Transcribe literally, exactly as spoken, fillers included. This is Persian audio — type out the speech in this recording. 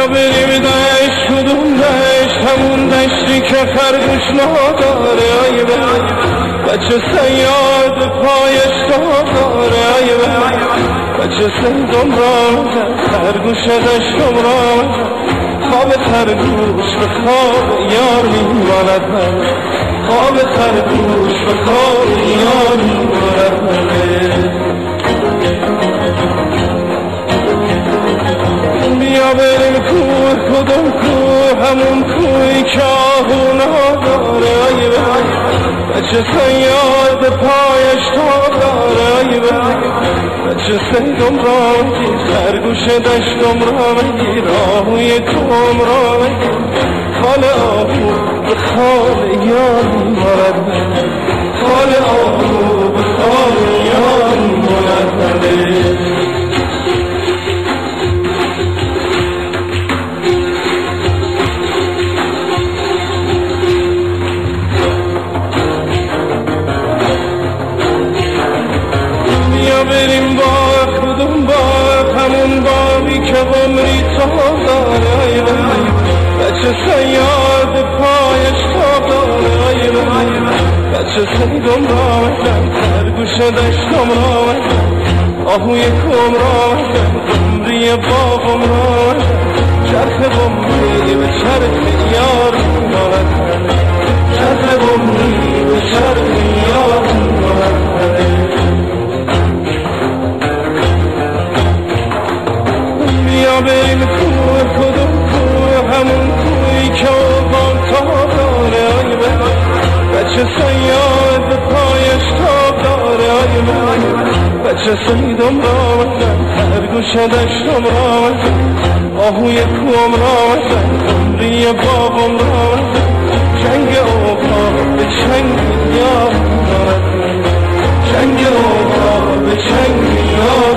بیا بریم دشت، کدوم دشت؟ همون دشتی که خرگوش نداره. ای بچه صیاد پایش داره. ای بچه صیدم را خرگوش دشتم را خواب خرگوش به خواب یار میماند. خواب خرگوش به خواب یار میماند. بیا بریم کوه، کدوم کوه؟ همون کوهی که آهو نداره. ای بچه صیاد پایش تا داره. ای بچه صیدم را بگیر، خرگوش دشتم را بگیر، آهوی کوم را بگیر، خال آهو به خال یار میماند. خال آهو به خال یار میماند. بریم باغ، کدوم باغ؟ همون باغی که عمری تا داره. ای بچه صیاد پایش تا داره. ای بچه صیدم را بگم، خرگوش دشتم را بگم، آهوی کم را بگم، عمری باغم را بگم، چرخ بمری به چرخ یار میماند. چرخ بمری به چرخ یار میماند. بیا بریم کوه، کدوم کوه؟ همون کوهی که اوغان تا داره. ای بچه صیاد پایش تا داره. ای بچه صیدم را بگم، خرگوش دشتم را بگم، آهوی کوم را بگم، عمری باغم را بگم، جنگ اوغان به چنگ یار میماند. جنگ اوغان به چنگ یار